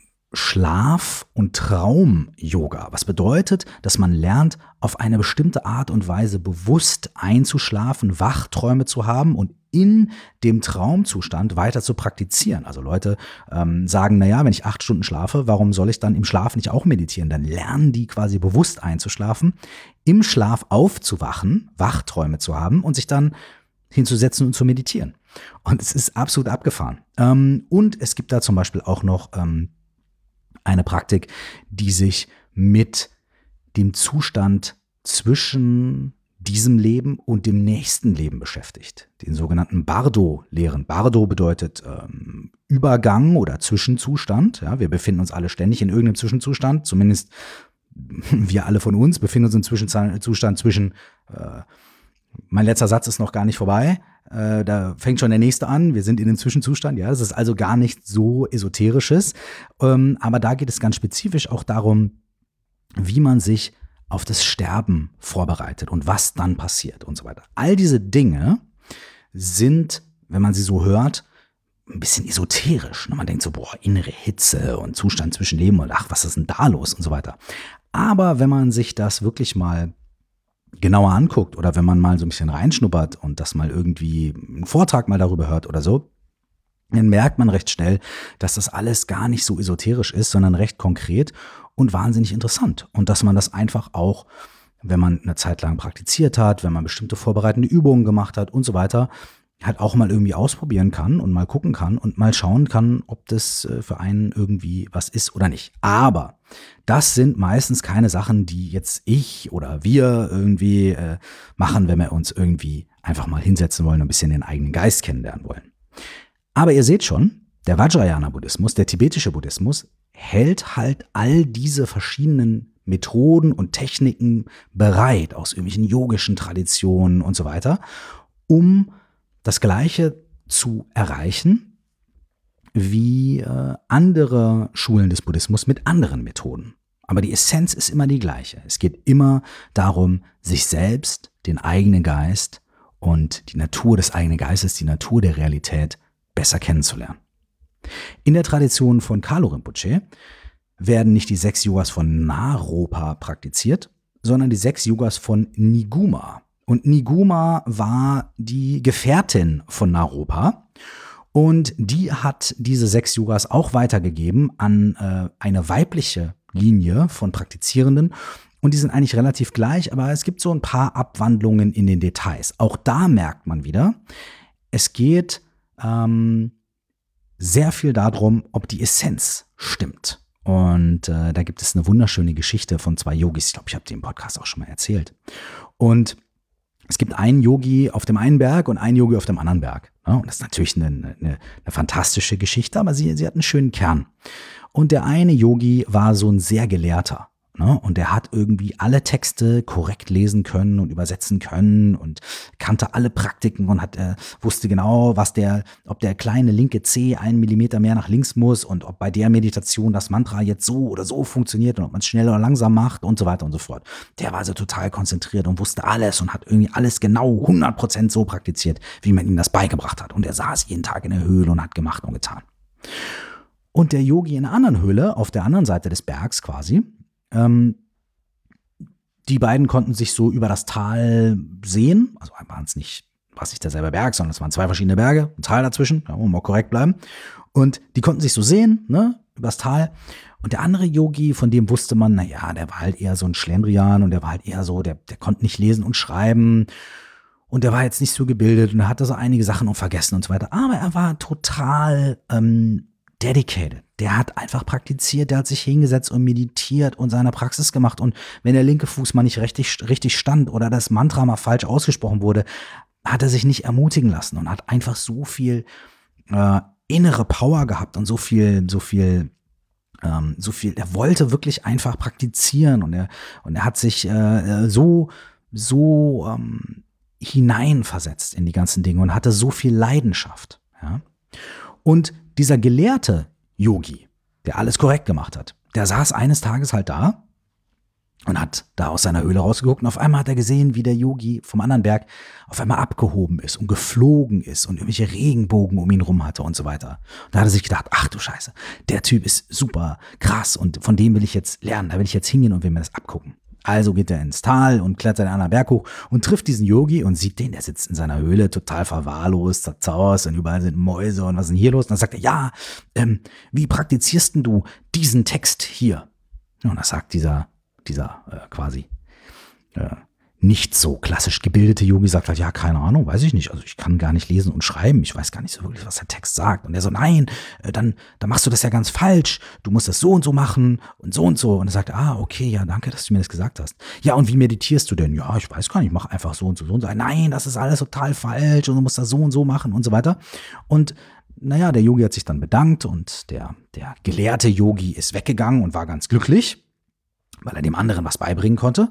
Schlaf- und Traum-Yoga. Was bedeutet, dass man lernt, auf eine bestimmte Art und Weise bewusst einzuschlafen, Wachträume zu haben und in dem Traumzustand weiter zu praktizieren. Also Leute ähm, sagen, naja, wenn ich acht Stunden schlafe, warum soll ich dann im Schlaf nicht auch meditieren? Dann lernen die quasi bewusst einzuschlafen, im Schlaf aufzuwachen, Wachträume zu haben und sich dann hinzusetzen und zu meditieren. Und es ist absolut abgefahren. Ähm, und es gibt da zum Beispiel auch noch ähm, eine Praktik, die sich mit dem Zustand zwischen diesem Leben und dem nächsten Leben beschäftigt. Den sogenannten Bardo-Lehren. Bardo bedeutet ähm, Übergang oder Zwischenzustand. Ja, wir befinden uns alle ständig in irgendeinem Zwischenzustand. Zumindest wir alle von uns befinden uns im Zwischenzustand zwischen, äh, mein letzter Satz ist noch gar nicht vorbei. Äh, da fängt schon der nächste an. Wir sind in einem Zwischenzustand. Ja, das ist also gar nicht so Esoterisches. Ähm, aber da geht es ganz spezifisch auch darum, wie man sich auf das Sterben vorbereitet und was dann passiert und so weiter. All diese Dinge sind, wenn man sie so hört, ein bisschen esoterisch. Man denkt so, boah, innere Hitze und Zustand zwischen Leben und ach, was ist denn da los und so weiter. Aber wenn man sich das wirklich mal genauer anguckt oder wenn man mal so ein bisschen reinschnuppert und das mal irgendwie einen Vortrag mal darüber hört oder so, dann merkt man recht schnell, dass das alles gar nicht so esoterisch ist, sondern recht konkret und wahnsinnig interessant. Und dass man das einfach auch, wenn man eine Zeit lang praktiziert hat, wenn man bestimmte vorbereitende Übungen gemacht hat und so weiter, halt auch mal irgendwie ausprobieren kann und mal gucken kann und mal schauen kann, ob das für einen irgendwie was ist oder nicht. Aber das sind meistens keine Sachen, die jetzt ich oder wir irgendwie äh, machen, wenn wir uns irgendwie einfach mal hinsetzen wollen und ein bisschen den eigenen Geist kennenlernen wollen. Aber ihr seht schon, der Vajrayana-Buddhismus, der tibetische Buddhismus, hält halt all diese verschiedenen Methoden und Techniken bereit aus irgendwelchen yogischen Traditionen und so weiter, um das Gleiche zu erreichen wie äh, andere Schulen des Buddhismus mit anderen Methoden. Aber die Essenz ist immer die gleiche. Es geht immer darum, sich selbst, den eigenen Geist und die Natur des eigenen Geistes, die Natur der Realität besser kennenzulernen. In der Tradition von Kalu Rinpoche werden nicht die sechs Yogas von Naropa praktiziert, sondern die sechs Yogas von Niguma. Und Niguma war die Gefährtin von Naropa und die hat diese sechs Yogas auch weitergegeben an äh, eine weibliche Linie von Praktizierenden. Und die sind eigentlich relativ gleich, aber es gibt so ein paar Abwandlungen in den Details. Auch da merkt man wieder, es geht ähm, sehr viel darum, ob die Essenz stimmt. Und äh, da gibt es eine wunderschöne Geschichte von zwei Yogis. Ich glaube, ich habe die im Podcast auch schon mal erzählt. Und es gibt einen Yogi auf dem einen Berg und einen Yogi auf dem anderen Berg. Ja, und das ist natürlich eine, eine, eine fantastische Geschichte, aber sie, sie hat einen schönen Kern. Und der eine Yogi war so ein sehr Gelehrter. Ne? Und der hat irgendwie alle Texte korrekt lesen können und übersetzen können und kannte alle Praktiken und hat, äh, wusste genau, was der, ob der kleine linke Zeh einen Millimeter mehr nach links muss und ob bei der Meditation das Mantra jetzt so oder so funktioniert und ob man es schnell oder langsam macht und so weiter und so fort. Der war also total konzentriert und wusste alles und hat irgendwie alles genau hundert Prozent so praktiziert, wie man ihm das beigebracht hat. Und er saß jeden Tag in der Höhle und hat gemacht und getan. Und der Yogi in einer anderen Höhle, auf der anderen Seite des Bergs quasi, Ähm, die beiden konnten sich so über das Tal sehen, also waren es nicht war nicht derselbe Berg, sondern es waren zwei verschiedene Berge, ein Tal dazwischen, da wollen wir mal korrekt bleiben. Und die konnten sich so sehen, ne, übers Tal. Und der andere Yogi, von dem wusste man, naja, der war halt eher so ein Schlendrian und der war halt eher so, der, der konnte nicht lesen und schreiben. Und der war jetzt nicht so gebildet und er hatte so einige Sachen auch vergessen und so weiter. Aber er war total ähm, dedicated. Der hat einfach praktiziert, der hat sich hingesetzt und meditiert und seine Praxis gemacht. Und wenn der linke Fuß mal nicht richtig, richtig stand oder das Mantra mal falsch ausgesprochen wurde, hat er sich nicht ermutigen lassen und hat einfach so viel äh, innere Power gehabt und so viel, so viel, ähm, so viel, er wollte wirklich einfach praktizieren und er, und er hat sich äh, so, so ähm, hineinversetzt in die ganzen Dinge und hatte so viel Leidenschaft. Ja? Und dieser gelehrte Yogi, der alles korrekt gemacht hat, der saß eines Tages halt da und hat da aus seiner Höhle rausgeguckt und auf einmal hat er gesehen, wie der Yogi vom anderen Berg auf einmal abgehoben ist und geflogen ist und irgendwelche Regenbogen um ihn rum hatte und so weiter. Und da hat er sich gedacht, ach du Scheiße, der Typ ist super krass und von dem will ich jetzt lernen, da will ich jetzt hingehen und will mir das abgucken. Also geht er ins Tal und klettert den anderen Berg hoch und trifft diesen Yogi und sieht den, der sitzt in seiner Höhle, total verwahrlost, zerzaust und überall sind Mäuse und was ist denn hier los? Und dann sagt er, ja, ähm, wie praktizierst denn du diesen Text hier? Und das sagt dieser, dieser äh, quasi äh, nicht so klassisch gebildete Yogi, sagt halt, ja, keine Ahnung, weiß ich nicht, also ich kann gar nicht lesen und schreiben, ich weiß gar nicht so wirklich, was der Text sagt. Und er so, nein, äh, dann, dann machst du das ja ganz falsch, du musst das so und so machen und so und so. Und er sagt, ah, okay, ja, danke, dass du mir das gesagt hast. Ja, und wie meditierst du denn? Ja, ich weiß gar nicht, ich mache einfach so und so, so und so. Nein, das ist alles total falsch und du musst das so und so machen und so weiter. Und naja, der Yogi hat sich dann bedankt und der, der gelehrte Yogi ist weggegangen und war ganz glücklich, weil er dem anderen was beibringen konnte.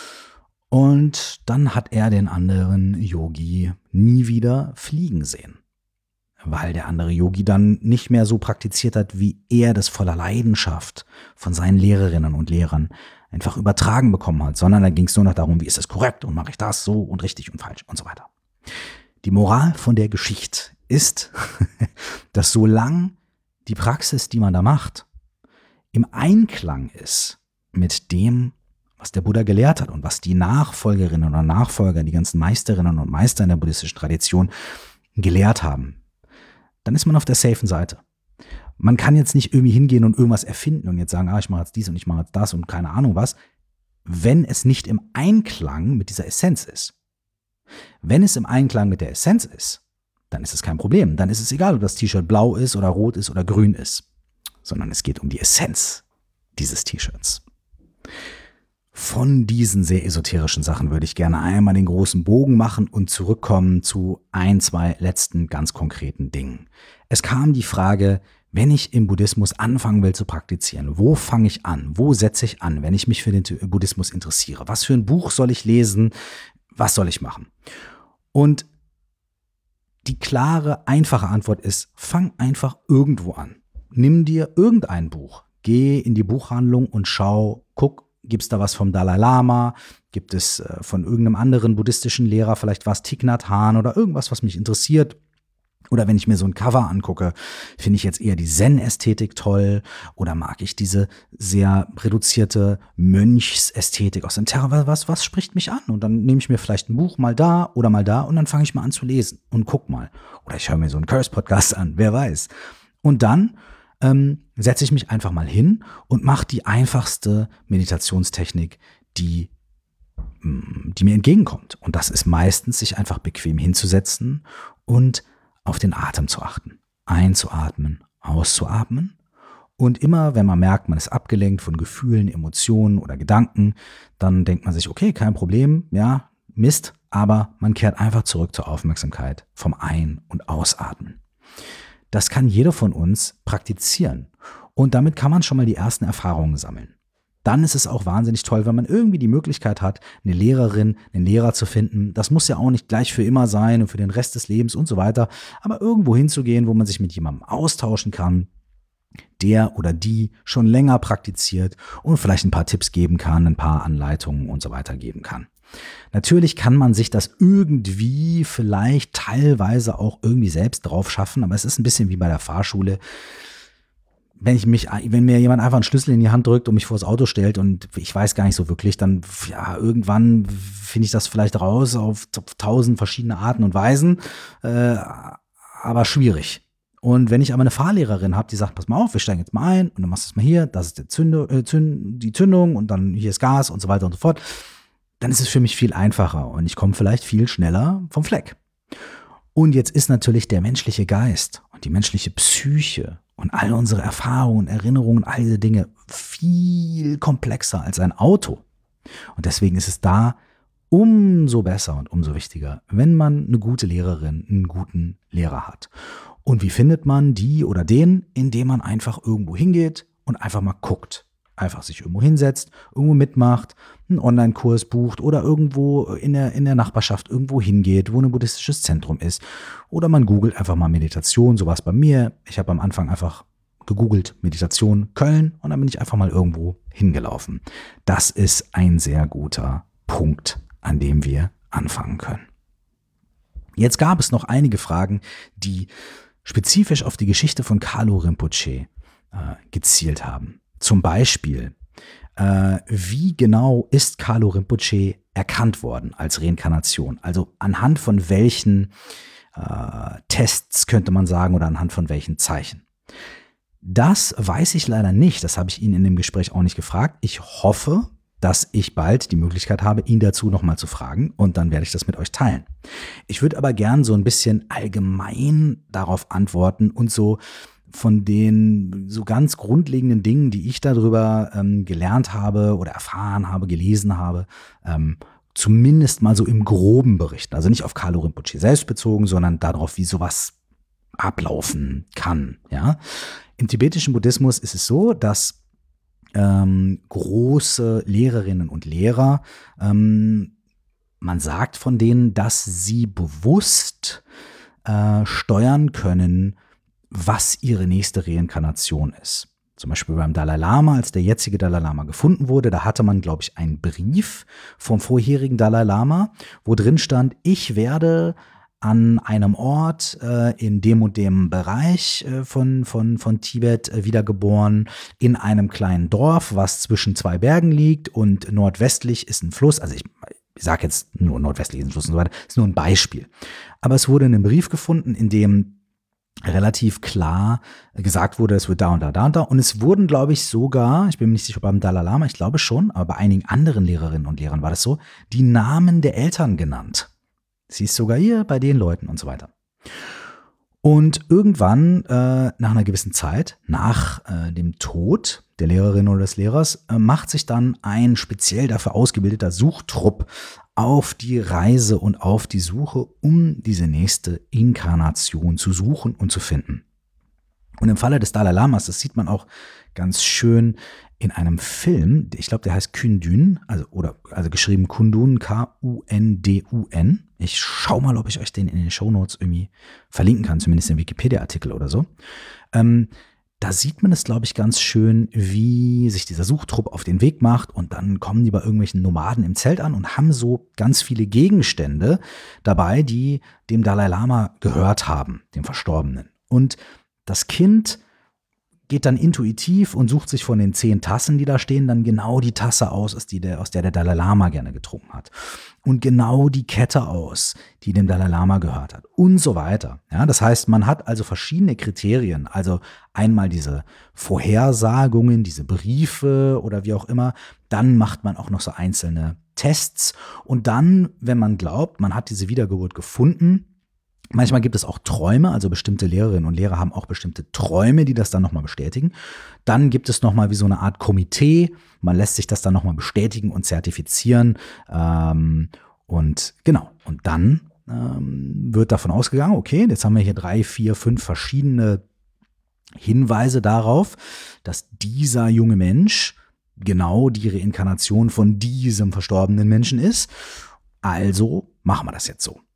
Und dann hat er den anderen Yogi nie wieder fliegen sehen, weil der andere Yogi dann nicht mehr so praktiziert hat, wie er das voller Leidenschaft von seinen Lehrerinnen und Lehrern einfach übertragen bekommen hat, sondern da ging es nur noch darum, wie ist das korrekt und mache ich das so und richtig und falsch und so weiter. Die Moral von der Geschichte ist, dass solange die Praxis, die man da macht, im Einklang ist mit dem, was der Buddha gelehrt hat und was die Nachfolgerinnen oder Nachfolger, die ganzen Meisterinnen und Meister in der buddhistischen Tradition gelehrt haben, dann ist man auf der safen Seite. Man kann jetzt nicht irgendwie hingehen und irgendwas erfinden und jetzt sagen, ah, ich mache jetzt dies und ich mache jetzt das und keine Ahnung was, wenn es nicht im Einklang mit dieser Essenz ist. Wenn es im Einklang mit der Essenz ist, dann ist es kein Problem. Dann ist es egal, ob das T-Shirt blau ist oder rot ist oder grün ist, sondern es geht um die Essenz dieses T-Shirts. Von diesen sehr esoterischen Sachen würde ich gerne einmal den großen Bogen machen und zurückkommen zu ein, zwei letzten ganz konkreten Dingen. Es kam die Frage, wenn ich im Buddhismus anfangen will zu praktizieren, wo fange ich an? Wo setze ich an, wenn ich mich für den Buddhismus interessiere? Was für ein Buch soll ich lesen? Was soll ich machen? Und die klare, einfache Antwort ist, fang einfach irgendwo an. Nimm dir irgendein Buch, geh in die Buchhandlung und schau, guck, gibt es da was vom Dalai Lama? Gibt es äh, von irgendeinem anderen buddhistischen Lehrer vielleicht was, Thich Nhat Hanh oder irgendwas, was mich interessiert? Oder wenn ich mir so ein Cover angucke, finde ich jetzt eher die Zen-Ästhetik toll oder mag ich diese sehr reduzierte Mönchsästhetik aus dem Terra? Was, was spricht mich an? Und dann nehme ich mir vielleicht ein Buch mal da oder mal da und dann fange ich mal an zu lesen und guck mal. Oder ich höre mir so einen Curse-Podcast an, wer weiß. Und dann ähm, setze ich mich einfach mal hin und mache die einfachste Meditationstechnik, die, die mir entgegenkommt. Und das ist meistens, sich einfach bequem hinzusetzen und auf den Atem zu achten. Einzuatmen, auszuatmen. Und immer, wenn man merkt, man ist abgelenkt von Gefühlen, Emotionen oder Gedanken, dann denkt man sich, okay, kein Problem, ja, Mist, aber man kehrt einfach zurück zur Aufmerksamkeit vom Ein- und Ausatmen. Das kann jeder von uns praktizieren. Und damit kann man schon mal die ersten Erfahrungen sammeln. Dann ist es auch wahnsinnig toll, wenn man irgendwie die Möglichkeit hat, eine Lehrerin, einen Lehrer zu finden. Das muss ja auch nicht gleich für immer sein und für den Rest des Lebens und so weiter. Aber irgendwo hinzugehen, wo man sich mit jemandem austauschen kann, der oder die schon länger praktiziert und vielleicht ein paar Tipps geben kann, ein paar Anleitungen und so weiter geben kann. Natürlich kann man sich das irgendwie vielleicht teilweise auch irgendwie selbst drauf schaffen, aber es ist ein bisschen wie bei der Fahrschule. Wenn ich mich, wenn mir jemand einfach einen Schlüssel in die Hand drückt und mich vors Auto stellt und ich weiß gar nicht so wirklich, dann ja, irgendwann finde ich das vielleicht raus auf tausend verschiedene Arten und Weisen, äh, aber schwierig. Und wenn ich aber eine Fahrlehrerin habe, die sagt, pass mal auf, wir steigen jetzt mal ein und dann machst du es mal hier, das ist die, Zündung, äh, Zünd, die Zündung und dann hier ist Gas und so weiter und so fort, dann ist es für mich viel einfacher und ich komme vielleicht viel schneller vom Fleck. Und jetzt ist natürlich der menschliche Geist und die menschliche Psyche und all unsere Erfahrungen, Erinnerungen, all diese Dinge viel komplexer als ein Auto. Und deswegen ist es da umso besser und umso wichtiger, wenn man eine gute Lehrerin, einen guten Lehrer hat. Und wie findet man die oder den? Indem man einfach irgendwo hingeht und einfach mal guckt. Einfach sich irgendwo hinsetzt, irgendwo mitmacht, einen Online-Kurs bucht oder irgendwo in der, in der Nachbarschaft irgendwo hingeht, wo ein buddhistisches Zentrum ist. Oder man googelt einfach mal Meditation, so war es bei mir. Ich habe am Anfang einfach gegoogelt Meditation Köln und dann bin ich einfach mal irgendwo hingelaufen. Das ist ein sehr guter Punkt, an dem wir anfangen können. Jetzt gab es noch einige Fragen, die spezifisch auf die Geschichte von Kalu Rinpoche äh, gezielt haben. Zum Beispiel, äh, wie genau ist Kalu Rinpoche erkannt worden als Reinkarnation? Also anhand von welchen äh, Tests könnte man sagen oder anhand von welchen Zeichen? Das weiß ich leider nicht. Das habe ich ihn in dem Gespräch auch nicht gefragt. Ich hoffe, dass ich bald die Möglichkeit habe, ihn dazu nochmal zu fragen und dann werde ich das mit euch teilen. Ich würde aber gern so ein bisschen allgemein darauf antworten und so von den so ganz grundlegenden Dingen, die ich darüber ähm, gelernt habe oder erfahren habe, gelesen habe, ähm, zumindest mal so im Groben berichten. Also nicht auf Kalu Rinpoche selbst bezogen, sondern darauf, wie sowas ablaufen kann. Ja? Im tibetischen Buddhismus ist es so, dass ähm, große Lehrerinnen und Lehrer, ähm, man sagt von denen, dass sie bewusst äh, steuern können, was ihre nächste Reinkarnation ist. Zum Beispiel beim Dalai Lama, als der jetzige Dalai Lama gefunden wurde, da hatte man, glaube ich, einen Brief vom vorherigen Dalai Lama, wo drin stand, ich werde an einem Ort äh, in dem und dem Bereich äh, von, von, von Tibet äh, wiedergeboren, in einem kleinen Dorf, was zwischen zwei Bergen liegt und nordwestlich ist ein Fluss, also ich Ich sage jetzt nur nordwestlich ist ein Fluss und so weiter, ist nur ein Beispiel. Aber es wurde in einem Brief gefunden, in dem relativ klar gesagt wurde, es wird da und da, da und da. Und es wurden, glaube ich, sogar, ich bin mir nicht sicher, beim Dalai Lama, ich glaube schon, aber bei einigen anderen Lehrerinnen und Lehrern war das so, die Namen der Eltern genannt. Sie ist sogar hier bei den Leuten und so weiter. Und irgendwann, äh, nach einer gewissen Zeit, nach äh, dem Tod der Lehrerin oder des Lehrers, äh, macht sich dann ein speziell dafür ausgebildeter Suchtrupp auf die Reise und auf die Suche, um diese nächste Inkarnation zu suchen und zu finden. Und im Falle des Dalai Lamas, das sieht man auch ganz schön in einem Film, ich glaube, der heißt Kundun, also, oder, also geschrieben Kundun, K U N D U N. Ich schau mal, ob ich euch den in den Shownotes irgendwie verlinken kann, zumindest den Wikipedia-Artikel oder so. Ähm, da sieht man es, glaube ich, ganz schön, wie sich dieser Suchtrupp auf den Weg macht und dann kommen die bei irgendwelchen Nomaden im Zelt an und haben so ganz viele Gegenstände dabei, die dem Dalai Lama gehört haben, dem Verstorbenen. Und das Kind geht dann intuitiv und sucht sich von den zehn Tassen, die da stehen, dann genau die Tasse aus, aus, die der, aus der der Dalai Lama gerne getrunken hat. Und genau die Kette aus, die dem Dalai Lama gehört hat. Und so weiter. Ja, das heißt, man hat also verschiedene Kriterien. Also einmal diese Vorhersagungen, diese Briefe oder wie auch immer. Dann macht man auch noch so einzelne Tests. Und dann, wenn man glaubt, man hat diese Wiedergeburt gefunden, manchmal gibt es auch Träume, also bestimmte Lehrerinnen und Lehrer haben auch bestimmte Träume, die das dann nochmal bestätigen. Dann gibt es nochmal wie so eine Art Komitee, man lässt sich das dann nochmal bestätigen und zertifizieren. Ähm, und genau, und dann ähm, wird davon ausgegangen, okay, jetzt haben wir hier drei, vier, fünf verschiedene Hinweise darauf, dass dieser junge Mensch genau die Reinkarnation von diesem verstorbenen Menschen ist. Also machen wir das jetzt so.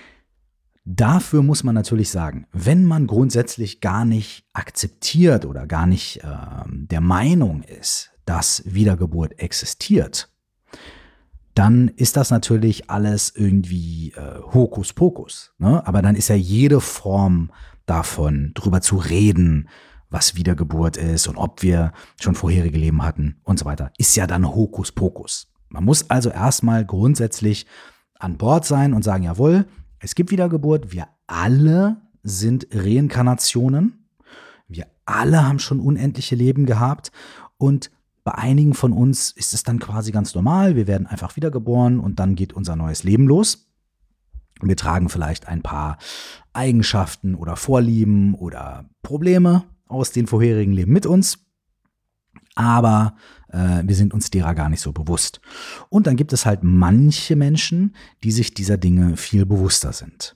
Dafür muss man natürlich sagen, wenn man grundsätzlich gar nicht akzeptiert oder gar nicht äh, der Meinung ist, dass Wiedergeburt existiert, dann ist das natürlich alles irgendwie äh, Hokuspokus. Ne? Aber dann ist ja jede Form davon, drüber zu reden, was Wiedergeburt ist und ob wir schon vorherige Leben hatten und so weiter, ist ja dann Hokuspokus. Man muss also erstmal grundsätzlich an Bord sein und sagen, jawohl, es gibt Wiedergeburt, wir alle sind Reinkarnationen, wir alle haben schon unendliche Leben gehabt und bei einigen von uns ist es dann quasi ganz normal, wir werden einfach wiedergeboren und dann geht unser neues Leben los. Wir tragen vielleicht ein paar Eigenschaften oder Vorlieben oder Probleme aus den vorherigen Leben mit uns, aber äh, wir sind uns derer gar nicht so bewusst. Und dann gibt es halt manche Menschen, die sich dieser Dinge viel bewusster sind.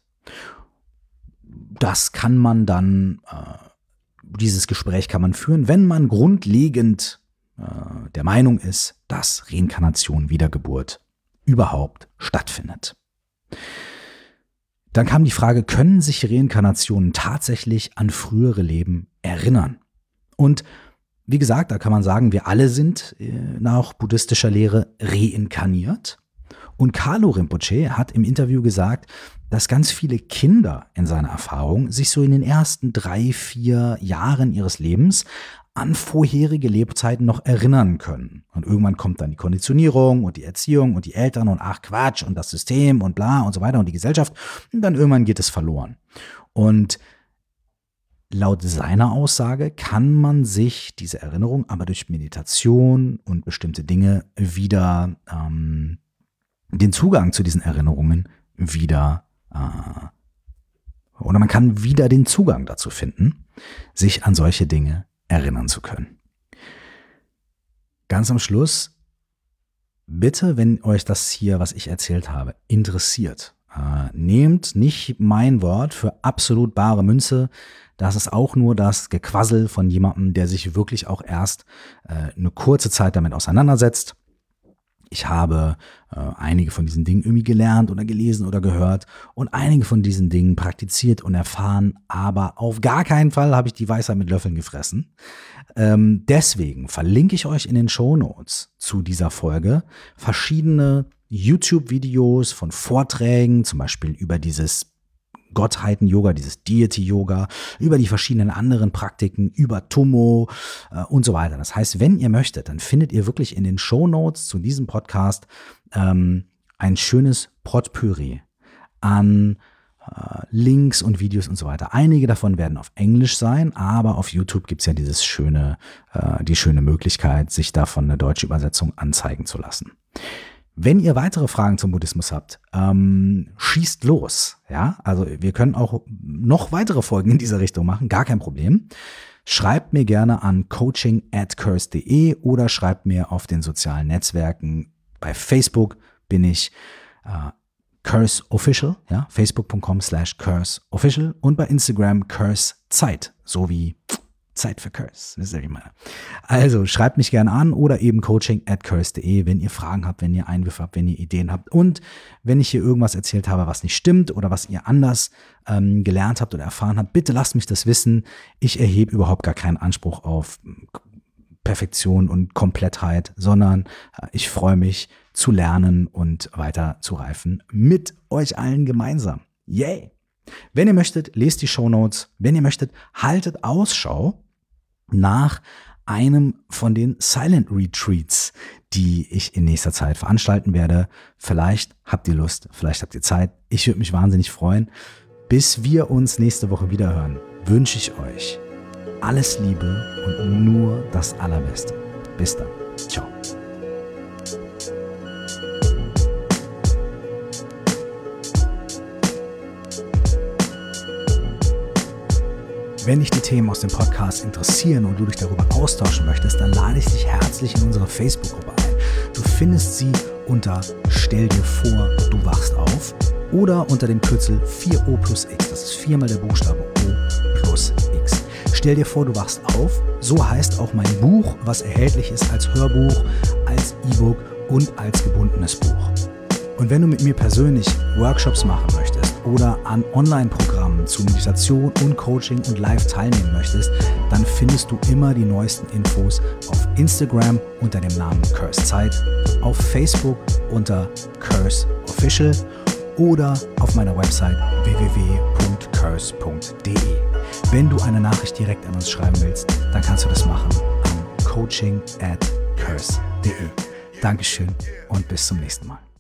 Das kann man dann, äh, dieses Gespräch kann man führen, wenn man grundlegend äh, der Meinung ist, dass Reinkarnation, Wiedergeburt überhaupt stattfindet. Dann kam die Frage, können sich Reinkarnationen tatsächlich an frühere Leben erinnern? Und wie gesagt, da kann man sagen, wir alle sind äh, nach buddhistischer Lehre reinkarniert. Und Kalu Rinpoche hat im Interview gesagt, dass ganz viele Kinder in seiner Erfahrung sich so in den ersten drei, vier Jahren ihres Lebens an vorherige Lebzeiten noch erinnern können. Und irgendwann kommt dann die Konditionierung und die Erziehung und die Eltern und ach Quatsch und das System und bla und so weiter und die Gesellschaft. Und dann irgendwann geht es verloren. Und laut seiner Aussage kann man sich diese Erinnerung aber durch Meditation und bestimmte Dinge wieder, ähm, den Zugang zu diesen Erinnerungen wieder, äh, oder man kann wieder den Zugang dazu finden, sich an solche Dinge erinnern zu können. Ganz am Schluss, bitte, wenn euch das hier, was ich erzählt habe, interessiert, äh, nehmt nicht mein Wort für absolut bare Münze. Das ist auch nur das Gequassel von jemandem, der sich wirklich auch erst äh, eine kurze Zeit damit auseinandersetzt. Ich habe äh, einige von diesen Dingen irgendwie gelernt oder gelesen oder gehört und einige von diesen Dingen praktiziert und erfahren, aber auf gar keinen Fall habe ich die Weisheit mit Löffeln gefressen. Ähm, deswegen verlinke ich euch in den Shownotes zu dieser Folge verschiedene YouTube-Videos von Vorträgen, zum Beispiel über dieses Gottheiten-Yoga, dieses Deity-Yoga, über die verschiedenen anderen Praktiken, über Tummo äh, und so weiter. Das heißt, wenn ihr möchtet, dann findet ihr wirklich in den Shownotes zu diesem Podcast ähm, ein schönes Potpourri an äh, Links und Videos und so weiter. Einige davon werden auf Englisch sein, aber auf YouTube gibt es ja dieses schöne, äh, die schöne Möglichkeit, sich davon eine deutsche Übersetzung anzeigen zu lassen. Wenn ihr weitere Fragen zum Buddhismus habt, ähm, schießt los. Ja, also wir können auch noch weitere Folgen in dieser Richtung machen, gar kein Problem. Schreibt mir gerne an coaching at curse punkt de oder schreibt mir auf den sozialen Netzwerken. Bei Facebook bin ich äh, Curse Official, ja, facebook punkt com slash curse official und bei Instagram Curse Zeit, so wie Zeit für Curse, wisst ihr, wie ich meine. Also schreibt mich gerne an oder eben coaching at curse punkt de, wenn ihr Fragen habt, wenn ihr Einwürfe habt, wenn ihr Ideen habt und wenn ich hier irgendwas erzählt habe, was nicht stimmt oder was ihr anders ähm, gelernt habt oder erfahren habt, bitte lasst mich das wissen. Ich erhebe überhaupt gar keinen Anspruch auf Perfektion und Komplettheit, sondern äh, ich freue mich zu lernen und weiter zu reifen mit euch allen gemeinsam. Yay! Wenn ihr möchtet, lest die Shownotes. Wenn ihr möchtet, haltet Ausschau nach einem von den Silent Retreats, die ich in nächster Zeit veranstalten werde. Vielleicht habt ihr Lust, vielleicht habt ihr Zeit. Ich würde mich wahnsinnig freuen. Bis wir uns nächste Woche wieder hören, wünsche ich euch alles Liebe und nur das Allerbeste. Bis dann. Ciao. Wenn dich die Themen aus dem Podcast interessieren und du dich darüber austauschen möchtest, dann lade ich dich herzlich in unsere Facebook-Gruppe ein. Du findest sie unter Stell dir vor, du wachst auf oder unter dem Kürzel vier O plus X. Das ist viermal der Buchstabe O plus X. Stell dir vor, du wachst auf. So heißt auch mein Buch, was erhältlich ist als Hörbuch, als E-Book und als gebundenes Buch. Und wenn du mit mir persönlich Workshops machen möchtest oder an Online-Programmen zu Meditation und Coaching und live teilnehmen möchtest, dann findest du immer die neuesten Infos auf Instagram unter dem Namen Curse Zeit, auf Facebook unter Curse Official oder auf meiner Website w w w punkt curse punkt de. Wenn du eine Nachricht direkt an uns schreiben willst, dann kannst du das machen an coaching at curse punkt de. Dankeschön und bis zum nächsten Mal.